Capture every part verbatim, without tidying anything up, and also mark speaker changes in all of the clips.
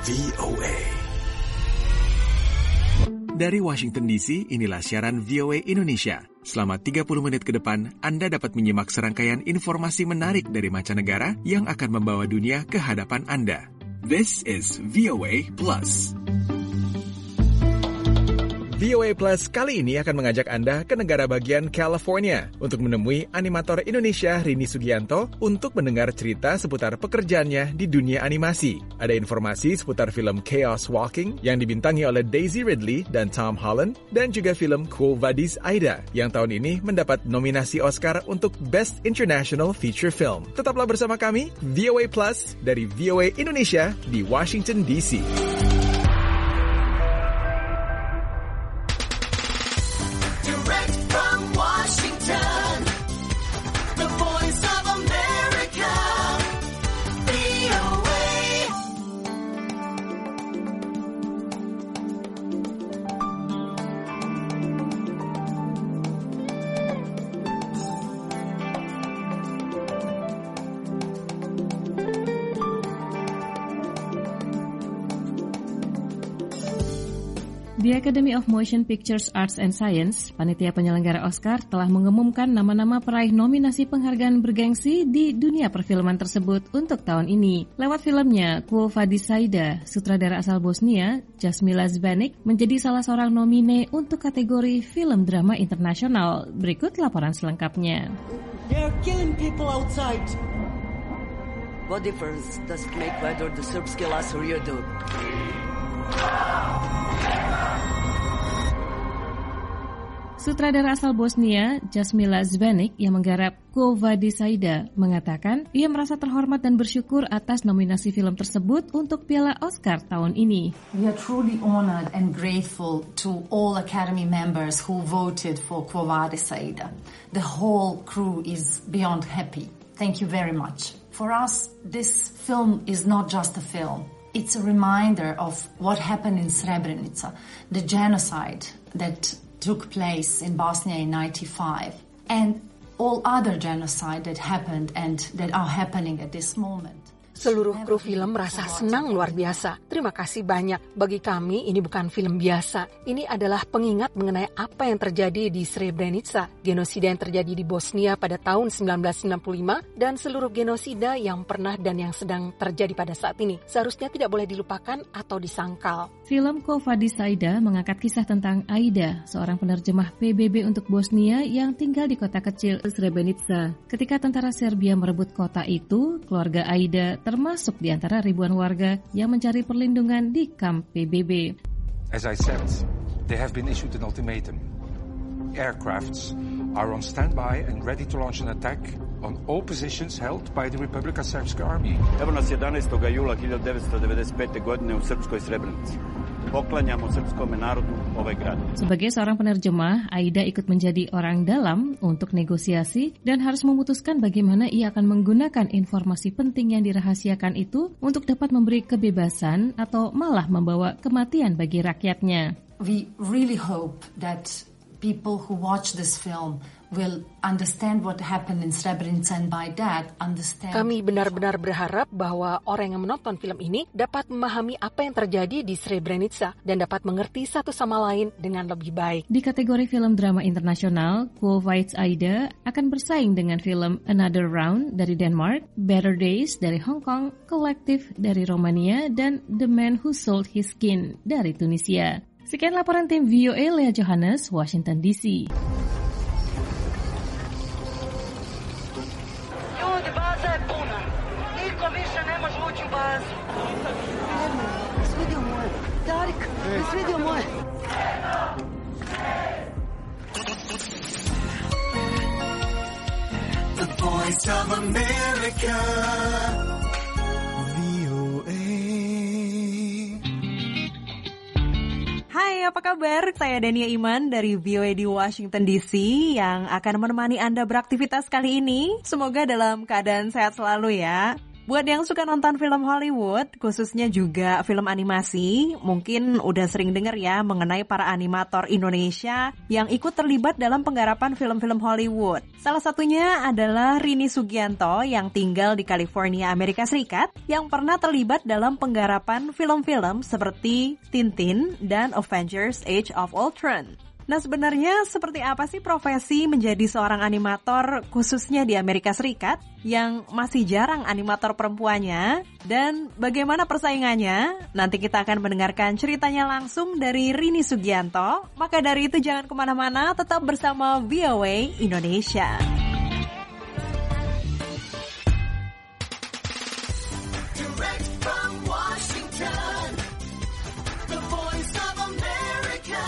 Speaker 1: V O A. Dari Washington D C, inilah siaran V O A Indonesia. Selama tiga puluh menit ke depan, Anda dapat menyimak serangkaian informasi menarik dari mancanegara yang akan membawa dunia ke hadapan Anda. This is V O A Plus. V O A Plus kali ini akan mengajak Anda ke negara bagian California untuk menemui animator Indonesia Rini Sugianto untuk mendengar cerita seputar pekerjaannya di dunia animasi. Ada informasi seputar film Chaos Walking yang dibintangi oleh Daisy Ridley dan Tom Holland, dan juga film Quo Vadis Aida yang tahun ini mendapat nominasi Oscar untuk Best International Feature Film. Tetaplah bersama kami, V O A Plus dari V O A Indonesia di Washington D C.
Speaker 2: The Academy of Motion Pictures Arts and Science, panitia penyelenggara Oscar, telah mengumumkan nama-nama peraih nominasi penghargaan bergengsi di dunia perfilman tersebut untuk tahun ini. Lewat filmnya, Quo Vadis Aida, sutradara asal Bosnia, Jasmila Zbanic, menjadi salah seorang nomine untuk kategori film drama internasional. Berikut laporan selengkapnya.
Speaker 3: They're killing people outside.
Speaker 4: What difference does it make whether the Serbs kill us or you do?
Speaker 2: Sutradara asal Bosnia, Jasmila Zbanic, yang menggarap Quo Vadis Aida, mengatakan ia merasa terhormat dan bersyukur atas nominasi film tersebut untuk Piala Oscar tahun ini.
Speaker 5: We are truly honored and grateful to all Academy members who voted for Quo Vadis Aida. The whole crew is beyond happy. Thank you very much. For us, this film is not just a film. It's a reminder of what happened in Srebrenica, the genocide that took place in Bosnia in ninety-five, and all other genocide that happened and that are happening at this moment.
Speaker 6: Seluruh kru film merasa senang luar biasa. Terima kasih banyak. Bagi kami, ini bukan film biasa. Ini adalah pengingat mengenai apa yang terjadi di Srebrenica, genosida yang terjadi di Bosnia pada tahun sembilan belas sembilan puluh lima, dan seluruh genosida yang pernah dan yang sedang terjadi pada saat ini. Seharusnya tidak boleh dilupakan atau disangkal.
Speaker 2: Film Quo Vadis Aida mengangkat kisah tentang Aida, seorang penerjemah P B B untuk Bosnia yang tinggal di kota kecil Srebrenica. Ketika tentara Serbia merebut kota itu, keluarga Aida termasuk di antara ribuan warga yang mencari perlindungan di kamp P B B.
Speaker 7: As I said, they have been issued an ultimatum. Aircrafts are on standby and ready to launch an attack on all positions held by the Republika Srpska Army.
Speaker 8: Evo nas jedanaestog jula hiljadu devetsto devedeset pete. godine u Srpskoj Srebrenici. Poklanjamo srpskome narodu ovaj grad.
Speaker 2: Sebagai seorang penerjemah, Aida ikut menjadi orang dalam untuk negosiasi dan harus memutuskan bagaimana ia akan menggunakan informasi penting yang dirahasiakan itu untuk dapat memberi kebebasan atau malah membawa kematian bagi rakyatnya.
Speaker 5: We really hope that people who watch this film will understand what happened in Srebrenica, and by that understand.
Speaker 6: Kami benar-benar berharap bahwa orang yang menonton film ini dapat memahami apa yang terjadi di Srebrenica dan dapat mengerti satu sama lain dengan lebih baik.
Speaker 2: Di kategori film drama internasional, Quo Vadis Aida akan bersaing dengan film Another Round dari Denmark, Better Days dari Hong Kong, Collective dari Romania, dan The Man Who Sold His Skin dari Tunisia. Sekian laporan tim V O A Lea Johannes, Washington D C.
Speaker 4: Ljudi, baza je puna. Niko više ne može ući u bazu. Jesi vidio moje? Darik, jesi vidio moje?
Speaker 1: The Voice of America. V O A.
Speaker 9: Hai, apa kabar? Saya Dania Iman dari V O A di Washington D C yang akan menemani Anda beraktivitas kali ini. Semoga dalam keadaan sehat selalu ya. Buat yang suka nonton film Hollywood, khususnya juga film animasi, mungkin udah sering dengar ya mengenai para animator Indonesia yang ikut terlibat dalam penggarapan film-film Hollywood. Salah satunya adalah Rini Sugianto yang tinggal di California, Amerika Serikat, yang pernah terlibat dalam penggarapan film-film seperti Tintin dan Avengers Age of Ultron. Nah, sebenarnya seperti apa sih profesi menjadi seorang animator khususnya di Amerika Serikat yang masih jarang animator perempuannya, dan bagaimana persaingannya? Nanti kita akan mendengarkan ceritanya langsung dari Rini Sugianto. Maka dari itu jangan kemana-mana, tetap bersama V O A Indonesia.
Speaker 10: Direct from Washington, the voice of America.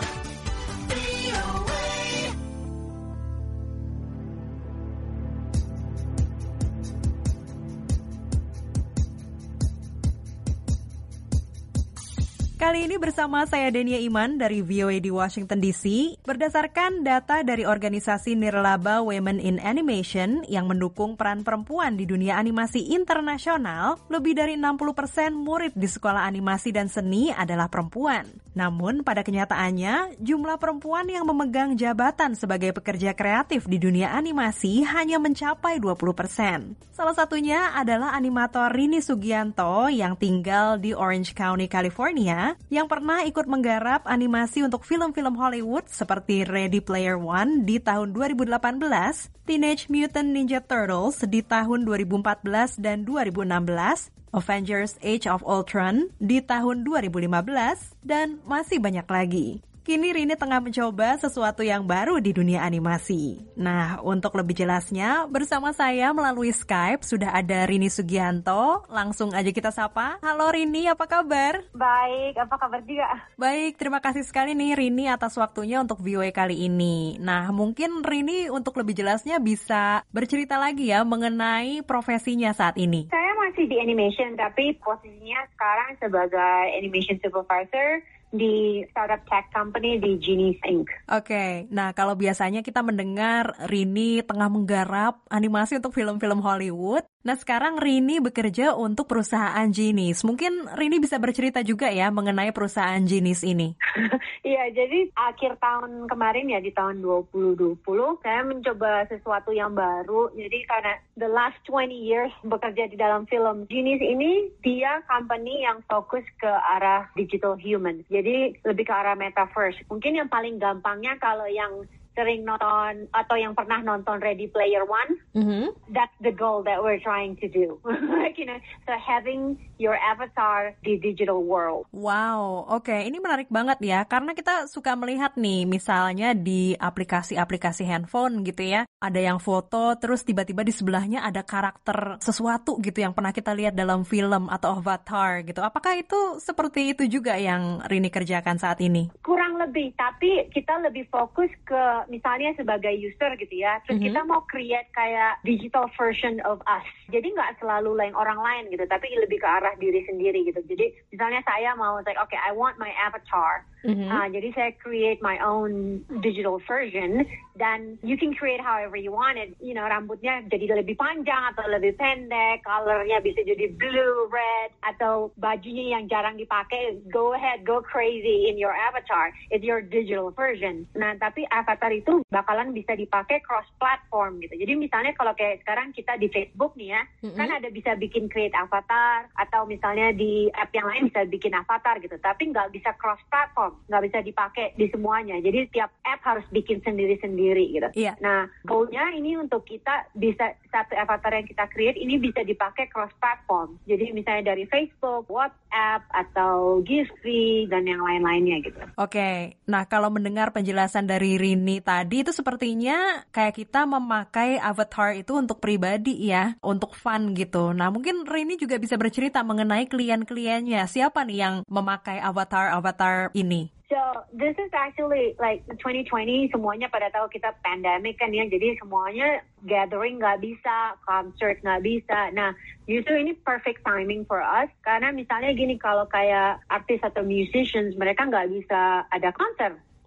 Speaker 9: Kali ini bersama saya Denia Iman dari V O A di Washington D C. Berdasarkan data dari organisasi Nirlaba Women in Animation yang mendukung peran perempuan di dunia animasi internasional, lebih dari enam puluh persen murid di sekolah animasi dan seni adalah perempuan. Namun pada kenyataannya, jumlah perempuan yang memegang jabatan sebagai pekerja kreatif di dunia animasi hanya mencapai dua puluh persen. Salah satunya adalah animator Rini Sugianto yang tinggal di Orange County, California, yang pernah ikut menggarap animasi untuk film-film Hollywood seperti Ready Player One di tahun dua ribu delapan belas, Teenage Mutant Ninja Turtles di tahun dua ribu empat belas dan dua ribu enam belas, Avengers Age of Ultron di tahun dua ribu lima belas, dan masih banyak lagi. Kini Rini tengah mencoba sesuatu yang baru di dunia animasi. Nah, untuk lebih jelasnya, bersama saya melalui Skype sudah ada Rini Sugianto. Langsung aja kita sapa. Halo Rini, apa kabar?
Speaker 11: Baik, apa kabar juga?
Speaker 9: Baik, terima kasih sekali nih Rini atas waktunya untuk V O A kali ini. Nah, mungkin Rini untuk lebih jelasnya bisa bercerita lagi ya mengenai profesinya saat ini.
Speaker 11: Saya masih di animation, tapi posisinya sekarang sebagai animation supervisor di startup tech company di Genius Incorporated.
Speaker 9: Oke, okay. Nah kalau biasanya kita mendengar Rini tengah menggarap animasi untuk film-film Hollywood, nah sekarang Rini bekerja untuk perusahaan Genius. Mungkin Rini bisa bercerita juga ya mengenai perusahaan Genius ini.
Speaker 11: Iya, jadi akhir tahun kemarin ya di tahun dua ribu dua puluh, saya mencoba sesuatu yang baru. Jadi karena the last twenty years bekerja di dalam film, Genius ini dia company yang fokus ke arah digital human. Jadi lebih ke arah metaverse. Mungkin yang paling gampangnya kalau yang sering nonton atau yang pernah nonton Ready Player One, mm-hmm. that's the goal that we're trying to do. Like, you know, so having your avatar di digital world.
Speaker 9: Wow, oke, okay. Ini menarik banget ya, karena kita suka melihat nih, misalnya di aplikasi-aplikasi handphone gitu ya, ada yang foto, terus tiba-tiba di sebelahnya ada karakter sesuatu gitu yang pernah kita lihat dalam film atau avatar gitu. Apakah itu seperti itu juga yang Rini kerjakan saat ini?
Speaker 11: Kurang lebih, tapi kita lebih fokus ke misalnya sebagai user gitu ya, terus mm-hmm. kita mau create kayak digital version of us. Jadi nggak selalu lain orang lain gitu, tapi lebih ke arah diri sendiri gitu. Jadi misalnya saya mau like, okay, I want my avatar. Mm-hmm. Uh, jadi saya create my own digital version, dan you can create however you want it. You know, rambutnya jadi lebih panjang atau lebih pendek, colornya bisa jadi blue, red, atau bajunya yang jarang dipakai. Go ahead, go crazy in your avatar. It's your digital version. Nah, tapi avatar itu bakalan bisa dipakai cross platform gitu. Jadi misalnya kalau kayak sekarang kita di Facebook nih ya, mm-hmm. kan ada bisa bikin create avatar, atau misalnya di app yang lain bisa bikin avatar gitu. Tapi nggak bisa cross platform, nggak bisa dipakai di semuanya. Jadi tiap app harus bikin sendiri-sendiri gitu.
Speaker 9: Yeah.
Speaker 11: Nah, goalnya ini untuk kita bisa satu avatar yang kita create ini bisa dipakai cross platform. Jadi misalnya dari Facebook, WhatsApp, atau Giphy dan yang lain-lainnya gitu.
Speaker 9: Oke, okay. Nah kalau mendengar penjelasan dari Rini tadi itu sepertinya kayak kita memakai avatar itu untuk pribadi ya, untuk fun gitu. Nah mungkin Rini juga bisa bercerita mengenai klien-kliennya. Siapa nih yang memakai avatar-avatar ini?
Speaker 11: So this is actually like twenty twenty, semuanya pada tahu kita pandemic kan ya, jadi semuanya gathering nggak bisa, concert nggak bisa. Nah justru ini perfect timing for us, karena misalnya gini, kalau kayak artis atau musicians mereka nggak bisa ada konser.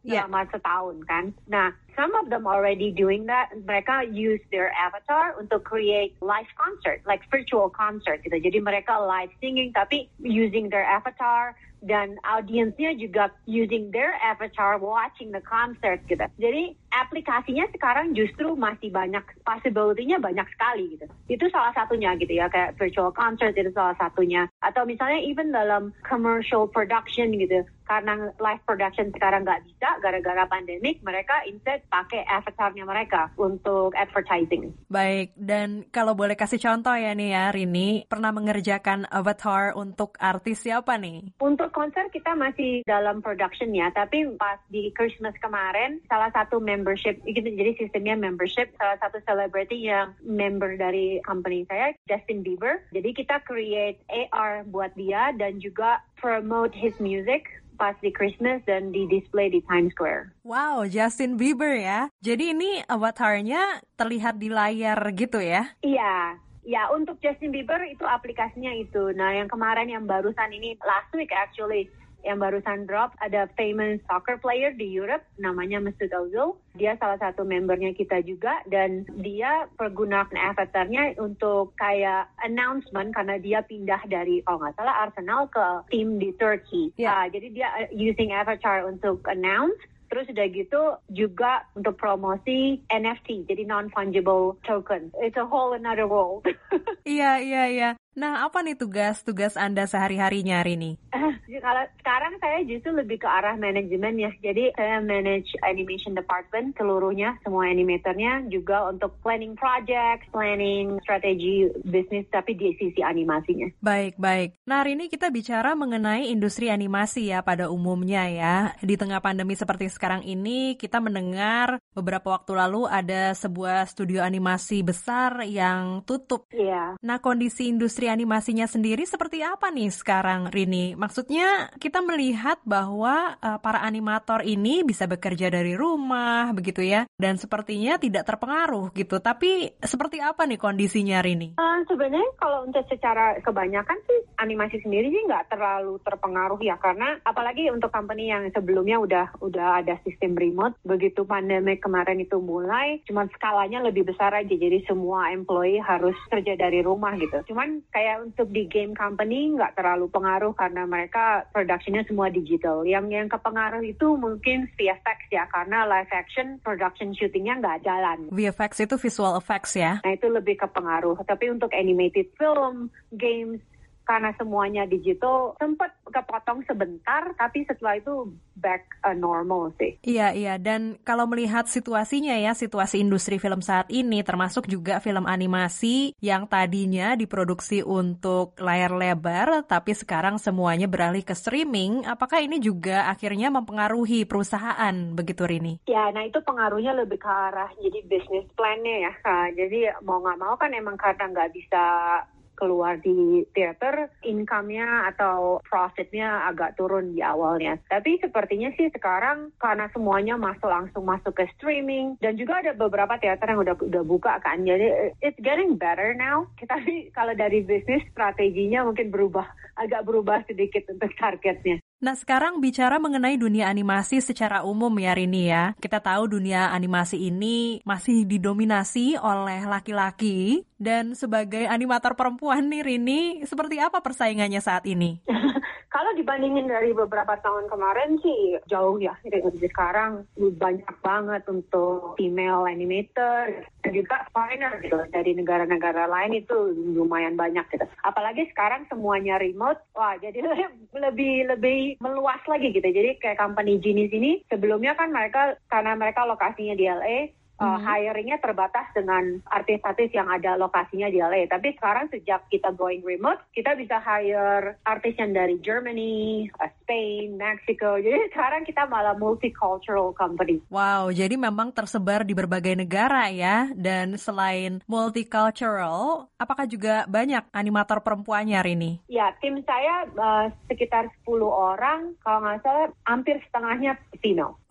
Speaker 9: Yeah.
Speaker 11: selama setahun kan. Nah, some of them already doing that. Mereka use their avatar untuk create live concert, like virtual concert gitu. Jadi mereka live singing tapi using their avatar. Dan audiensnya juga using their avatar watching the concert gitu. Jadi aplikasinya sekarang justru masih banyak, possibility-nya banyak sekali gitu. Itu salah satunya gitu ya, kayak virtual concert itu salah satunya. Atau misalnya even dalam commercial production gitu. Karena live production sekarang nggak bisa gara-gara pandemik, mereka instead pakai avatarnya mereka untuk advertising.
Speaker 9: Baik, dan kalau boleh kasih contoh ya nih ya, Rini, pernah mengerjakan avatar untuk artis siapa nih?
Speaker 11: Untuk konser kita masih dalam production ya, tapi pas di Christmas kemarin, salah satu membership, jadi sistemnya membership, salah satu celebrity yang member dari company saya, Justin Bieber. Jadi kita create A R buat dia dan juga promote his music pas di Christmas dan di display di Times Square.
Speaker 9: Wow, Justin Bieber ya. Jadi ini avatarnya terlihat di layar gitu ya?
Speaker 11: Iya. Ya, untuk Justin Bieber itu aplikasinya itu. Nah, yang kemarin yang barusan ini, last week actually, yang barusan drop, ada famous soccer player di Europe, namanya Mesut Ozil. Dia salah satu membernya kita juga, dan dia pergunakan avatarnya untuk kayak announcement, karena dia pindah dari, kalau nggak salah, Arsenal ke tim di Turkey. Yeah. Uh, jadi dia using avatar untuk announce. Terus udah gitu juga untuk promosi N F T, jadi non-fungible token. It's a whole another world.
Speaker 9: Iya, iya, iya. Nah, apa nih tugas-tugas Anda sehari-harinya, Rini?
Speaker 11: Kalau sekarang saya justru lebih ke arah manajemen ya. Jadi saya manage animation department seluruhnya, semua animatornya, juga untuk planning project, planning strategi bisnis, tapi di sisi animasinya.
Speaker 9: Baik, baik. Nah, hari ini kita bicara mengenai industri animasi ya pada umumnya ya. Di tengah pandemi seperti sekarang ini, kita mendengar beberapa waktu lalu ada sebuah studio animasi besar yang tutup.
Speaker 11: Iya.
Speaker 9: Nah, kondisi industri animasinya sendiri seperti apa nih sekarang, Rini? Maksudnya kita melihat bahwa uh, para animator ini bisa bekerja dari rumah, begitu ya, dan sepertinya tidak terpengaruh gitu. Tapi seperti apa nih kondisinya, Rini?
Speaker 11: Uh, sebenarnya kalau untuk secara kebanyakan sih animasi sendiri sih nggak terlalu terpengaruh ya, karena apalagi untuk company yang sebelumnya udah udah ada sistem remote. Begitu pandemi kemarin itu mulai, cuman skalanya lebih besar aja, jadi semua employee harus kerja dari rumah gitu. Cuman kayak untuk di game company nggak terlalu pengaruh karena mereka productionnya semua digital. Yang yang kepengaruh itu mungkin V F X ya, karena live action production shootingnya nggak jalan.
Speaker 9: V F X itu visual effects ya?
Speaker 11: Nah itu lebih kepengaruh. Tapi untuk animated film, games, karena semuanya digital, sempat kepotong sebentar, tapi setelah itu back uh, normal sih.
Speaker 9: Iya, iya. Dan kalau melihat situasinya ya, situasi industri film saat ini, termasuk juga film animasi yang tadinya diproduksi untuk layar lebar, tapi sekarang semuanya beralih ke streaming, apakah ini juga akhirnya mempengaruhi perusahaan, begitu Rini?
Speaker 11: Ya, nah itu pengaruhnya lebih ke arah jadi business plan-nya ya. Nah, jadi mau nggak mau kan emang karena nggak bisa keluar di theater, income-nya atau profit-nya agak turun di awalnya. Tapi sepertinya sih sekarang karena semuanya masuk langsung masuk ke streaming, dan juga ada beberapa teater yang udah udah buka kan. Jadi it's getting better now. Tapi kalau dari bisnis strateginya mungkin berubah, agak berubah sedikit untuk targetnya.
Speaker 9: Nah, sekarang bicara mengenai dunia animasi secara umum ya, Rini ya. Kita tahu dunia animasi ini masih didominasi oleh laki-laki. Dan sebagai animator perempuan nih, Rini, seperti apa persaingannya saat ini?
Speaker 11: Kalau dibandingin dari beberapa tahun kemarin sih jauh ya. Jadi sekarang banyak banget untuk female animator, dan juga foreigner gitu. Dari negara-negara lain itu lumayan banyak gitu. Apalagi sekarang semuanya remote. Wah, jadi lebih lebih meluas lagi gitu. Jadi kayak company Genius ini sebelumnya kan mereka, karena mereka lokasinya di L A, Uh, hmm. hiringnya terbatas dengan artis-artis yang ada lokasinya di L A. Tapi sekarang sejak kita going remote, kita bisa hire artis yang dari Germany, uh, Spain, Mexico. Jadi sekarang kita malah multicultural company.
Speaker 9: Wow, jadi memang tersebar di berbagai negara ya. Dan selain multicultural, apakah juga banyak animator perempuannya, Rini?
Speaker 11: Ya, tim saya uh, sekitar sepuluh orang. Kalau nggak salah, hampir setengahnya female.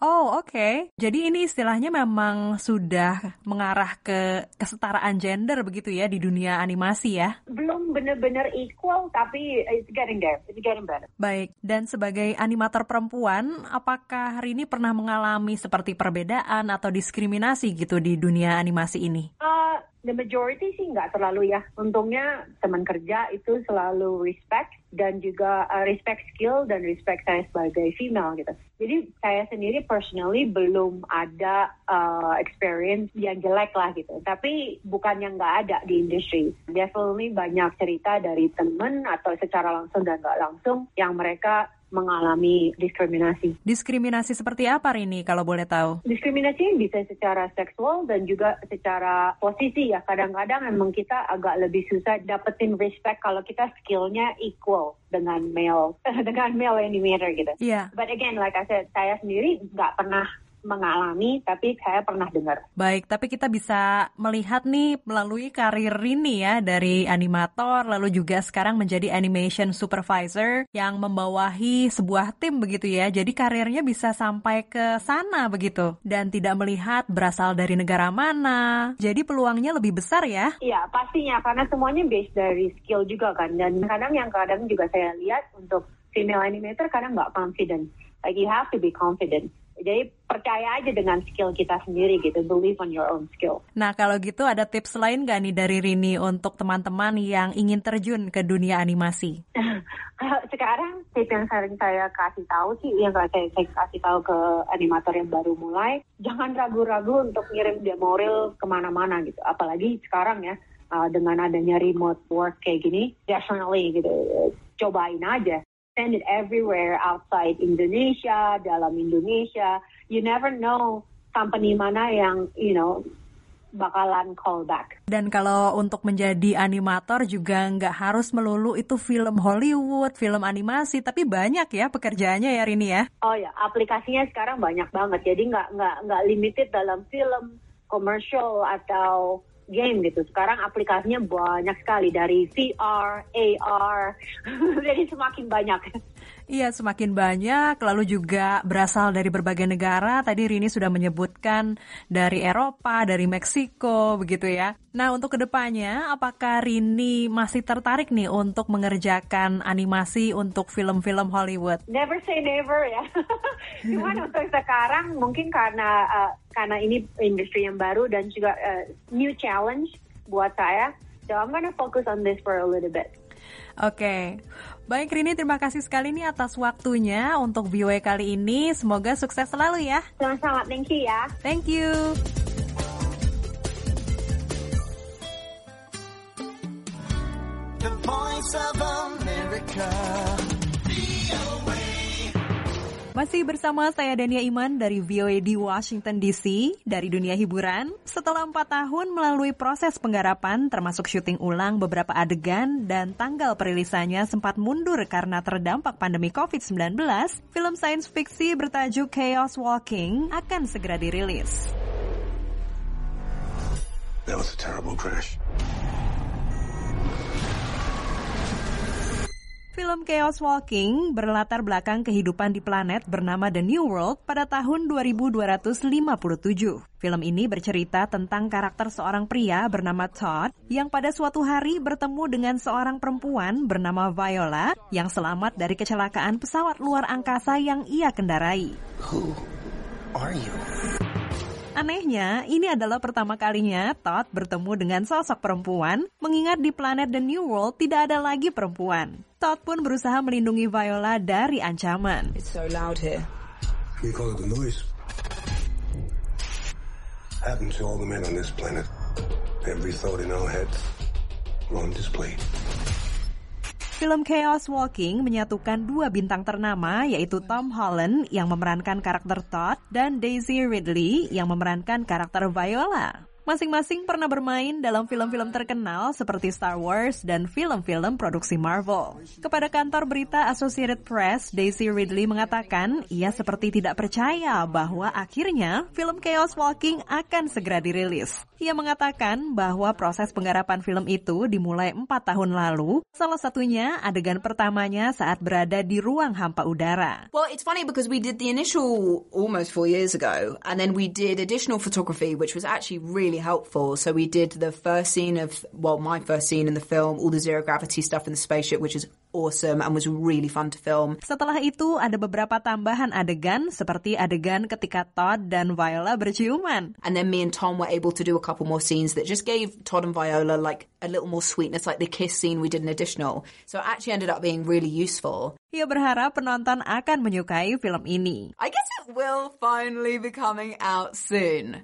Speaker 9: Oh, oke. Okay. Jadi ini istilahnya memang sudah mengarah ke kesetaraan gender begitu ya di dunia animasi ya?
Speaker 11: Belum benar-benar equal, tapi it's getting there. It's getting better.
Speaker 9: Baik, dan sebagai animator perempuan, apakah Rini pernah mengalami seperti perbedaan atau diskriminasi gitu di dunia animasi ini?
Speaker 11: Uh, the majority sih nggak terlalu ya. Untungnya teman kerja itu selalu respect dan juga uh, respect skill dan respect saya sebagai female gitu. Jadi saya sendiri personally belum ada uh, experience yang jelek lah gitu. Tapi bukannya nggak ada di industri. Definitely banyak cerita dari teman atau secara langsung dan nggak langsung yang mereka mengalami diskriminasi.
Speaker 9: Diskriminasi seperti apa Rini kalau boleh tahu?
Speaker 11: Diskriminasi bisa secara seksual dan juga secara posisi ya. Kadang-kadang memang kita agak lebih susah dapetin respect kalau kita skillnya equal dengan male dengan male animator gitu.
Speaker 9: Iya. Yeah.
Speaker 11: But again, like I said, saya sendiri nggak pernah mengalami, tapi saya pernah dengar.
Speaker 9: Baik, tapi kita bisa melihat nih melalui karir Rini ya, dari animator, lalu juga sekarang menjadi animation supervisor yang membawahi sebuah tim begitu ya. Jadi karirnya bisa sampai ke sana begitu, dan tidak melihat berasal dari negara mana. Jadi peluangnya lebih besar ya?
Speaker 11: Iya, pastinya, karena semuanya based dari skill juga kan. Dan kadang yang kadang juga saya lihat untuk female animator kadang nggak confident. Like you have to be confident. Jadi percaya aja dengan skill kita sendiri gitu, believe on your own skill.
Speaker 9: Nah kalau gitu ada tips lain gak nih dari Rini untuk teman-teman yang ingin terjun ke dunia animasi?
Speaker 11: Sekarang tips yang sering saya kasih tahu sih, yang saya, saya kasih tahu ke animator yang baru mulai, jangan ragu-ragu untuk ngirim demo reel kemana-mana gitu. Apalagi sekarang ya, uh, dengan adanya remote work kayak gini, definitely gitu, cobain aja. Send it everywhere outside Indonesia, dalam Indonesia. You never know company mana yang, you know, bakalan call back.
Speaker 9: Dan kalau untuk menjadi animator juga nggak harus melulu itu film Hollywood, film animasi, tapi banyak ya pekerjaannya ya Rini ya?
Speaker 11: Oh ya, aplikasinya sekarang banyak banget. Jadi nggak nggak nggak limited dalam film, commercial atau game gitu. Sekarang aplikasinya banyak sekali dari V R, A R, jadi semakin banyak.
Speaker 9: Iya, semakin banyak, lalu juga berasal dari berbagai negara. Tadi Rini sudah menyebutkan dari Eropa, dari Meksiko, begitu ya. Nah, untuk kedepannya, apakah Rini masih tertarik nih untuk mengerjakan animasi untuk film-film Hollywood?
Speaker 11: Never say never ya. Cuman untuk sekarang mungkin karena uh, karena ini industri yang baru dan juga uh, new challenge buat saya. So I'm gonna focus on this for a little bit.
Speaker 9: Oke, okay. Baik Rini, terima kasih sekali nih atas waktunya untuk V O A kali ini. Semoga sukses selalu ya.
Speaker 11: Sama-sama, thank you ya.
Speaker 9: Thank you.
Speaker 10: The Voice of America.
Speaker 9: Masih bersama saya Dania Iman dari V O A di Washington D C. Dari dunia hiburan, setelah empat tahun melalui proses penggarapan termasuk syuting ulang beberapa adegan dan tanggal perilisannya sempat mundur karena terdampak pandemi covid sembilan belas, film sains fiksi bertajuk Chaos Walking akan segera dirilis.
Speaker 12: That was a terrible crash.
Speaker 9: Film Chaos Walking berlatar belakang kehidupan di planet bernama The New World pada tahun dua ribu dua ratus lima puluh tujuh. Film ini bercerita tentang karakter seorang pria bernama Todd yang pada suatu hari bertemu dengan seorang perempuan bernama Viola yang selamat dari kecelakaan pesawat luar angkasa yang ia kendarai.
Speaker 12: Who are you?
Speaker 9: Anehnya, ini adalah pertama kalinya Todd bertemu dengan sosok perempuan, mengingat di planet The New World tidak ada lagi perempuan. Todd pun berusaha melindungi Viola dari ancaman.
Speaker 13: It's so loud here.
Speaker 12: We call it the noise. Happened to all the men on this planet. Every thought in our heads on display.
Speaker 9: Film Chaos Walking menyatukan dua bintang ternama, yaitu Tom Holland yang memerankan karakter Todd dan Daisy Ridley yang memerankan karakter Viola. Masing-masing pernah bermain dalam film-film terkenal seperti Star Wars dan film-film produksi Marvel. Kepada kantor berita Associated Press, Daisy Ridley mengatakan ia seperti tidak percaya bahwa akhirnya film Chaos Walking akan segera dirilis. Ia mengatakan bahwa proses penggarapan film itu dimulai empat tahun lalu, salah satunya adegan pertamanya saat berada di ruang hampa udara.
Speaker 13: Well, it's funny because we did the initial almost four years ago, and then we did additional photography, which was actually really helpful. So we did the first scene of, well, my first scene in the film, all the zero gravity stuff in the spaceship, which is awesome and was really fun to film.
Speaker 9: Setelah itu ada beberapa tambahan adegan seperti adegan ketika Todd dan Viola berciuman.
Speaker 13: And then me and Tom were able to do a couple more scenes that just gave Todd and Viola like a little more sweetness, like the kiss scene we did an additional. So it actually ended up being really useful.
Speaker 9: Ia berharap penonton akan menyukai film ini.
Speaker 13: I guess it will finally be coming out soon.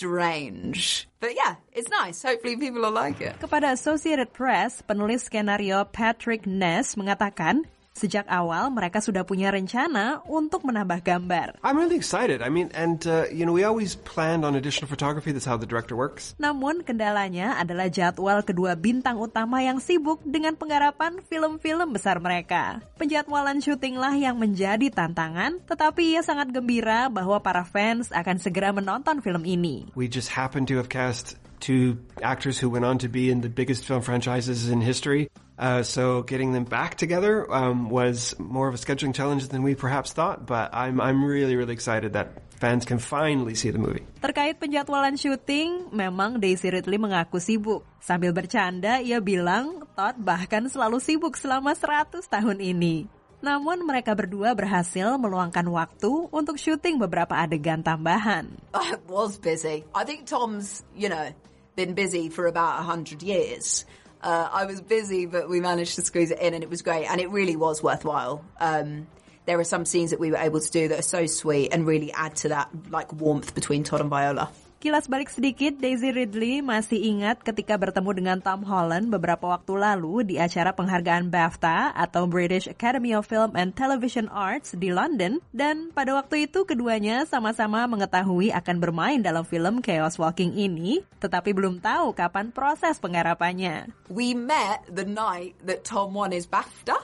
Speaker 13: Strange. But yeah, it's nice. Hopefully people will like it.
Speaker 9: Kepada Associated Press, penulis skenario Patrick Ness mengatakan, sejak awal mereka sudah punya rencana untuk menambah gambar.
Speaker 14: I'm really excited. I mean, and uh, you know, we always planned on additional photography. That's how the director works.
Speaker 9: Namun kendalanya adalah jadwal kedua bintang utama yang sibuk dengan penggarapan film-film besar mereka. Penjadwalan syutinglah yang menjadi tantangan, tetapi ia sangat gembira bahwa para fans akan segera menonton film ini.
Speaker 14: We just happen to have cast two actors who went on to be in the biggest film franchises in history. Uh, so getting them back together um, was more of a scheduling challenge than we perhaps thought, but I'm I'm really really excited that fans can finally see the movie.
Speaker 9: Terkait penjadwalan syuting, memang Daisy Ridley mengaku sibuk. Sambil bercanda, ia bilang Todd bahkan selalu sibuk selama seratus tahun ini. Namun mereka berdua berhasil meluangkan waktu untuk syuting beberapa adegan tambahan.
Speaker 13: I was busy. I think Tom's, you know, been busy for about a hundred years. Uh, I was busy, but we managed to squeeze it in, and it was great, and it really was worthwhile. Um, there are some scenes that we were able to do that are so sweet and really add to that like warmth between Todd and Viola.
Speaker 9: Kilas balik sedikit, Daisy Ridley masih ingat ketika bertemu dengan Tom Holland beberapa waktu lalu di acara penghargaan BAFTA atau British Academy of Film and Television Arts di London, dan pada waktu itu keduanya sama-sama mengetahui akan bermain dalam film Chaos Walking ini, tetapi belum tahu kapan proses penggarapannya.
Speaker 13: We met the night that Tom won his BAFTA.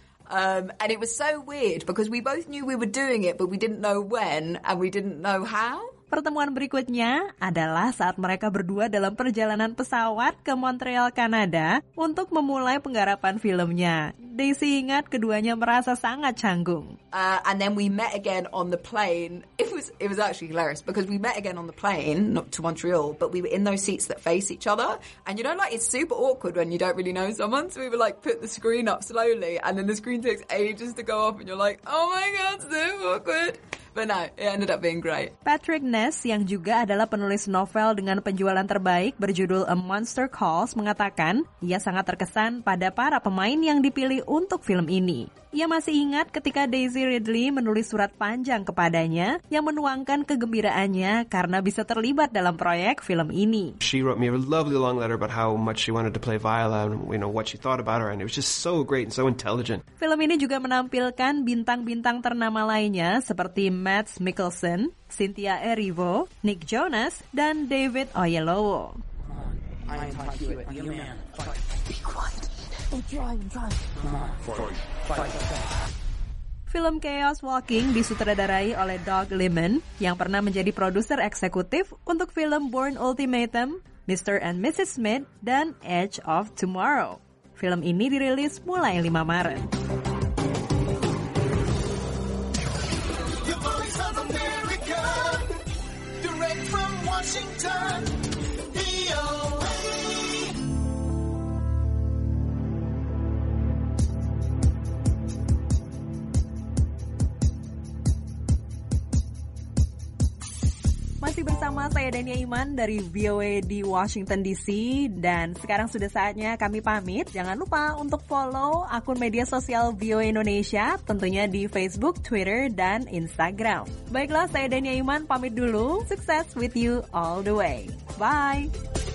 Speaker 13: Um, and it was so weird because we both knew we were doing it, but we didn't know when and we didn't know how.
Speaker 9: Pertemuan berikutnya adalah saat mereka berdua dalam perjalanan pesawat ke Montreal, Kanada untuk memulai penggarapan filmnya. Daisy ingat keduanya merasa sangat canggung.
Speaker 13: Uh, and then we met again on the plane. It was it was actually hilarious because we met again on the plane, not to Montreal, but we were in those seats that face each other. And you know, like it's super awkward when you don't really know someone. So we were like put the screen up slowly, and then the screen takes ages to go up, and you're like, oh my god, so awkward. But no, it ended up being great.
Speaker 9: Patrick Ness, yang juga adalah penulis novel dengan penjualan terbaik berjudul A Monster Calls, mengatakan ia sangat terkesan pada para pemain yang dipilih untuk film ini. Ia masih ingat ketika Daisy Ridley menulis surat panjang kepadanya yang menuangkan kegembiraannya karena bisa terlibat dalam proyek film ini.
Speaker 14: She wrote me a lovely long letter about how much she wanted to play Viola and you know what she thought about her, and it was just so great and so intelligent.
Speaker 9: Film ini juga menampilkan bintang-bintang ternama lainnya seperti Mads Mikkelsen, Cynthia Erivo, Nick Jonas, dan David Oyelowo.
Speaker 3: I ain't touch you, be a man. Fight. Be quiet. I'm trying, I'm trying. Come on. Fight. Fight.
Speaker 9: Film Chaos Walking disutradarai oleh Doug Liman yang pernah menjadi produser eksekutif untuk film Bourne Ultimatum, Mister and Missus Smith, dan Edge of Tomorrow. Film ini dirilis mulai lima Maret.
Speaker 10: The Voice of America, direct from Washington, V O A.
Speaker 9: Masih bersama saya Dania Iman dari V O A di Washington D C, dan sekarang sudah saatnya kami pamit. Jangan lupa untuk follow akun media sosial V O A Indonesia, tentunya di Facebook, Twitter, dan Instagram. Baiklah, saya Dania Iman pamit dulu. Sukses with you all the way. Bye.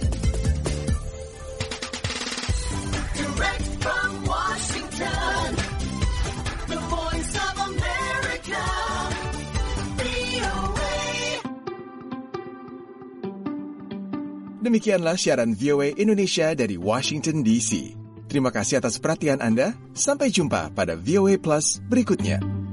Speaker 10: Direct from Washington, the Voice of America, V O A.
Speaker 1: Demikianlah siaran V O A Indonesia dari Washington D C. Terima kasih atas perhatian Anda. Sampai jumpa pada V O A Plus berikutnya.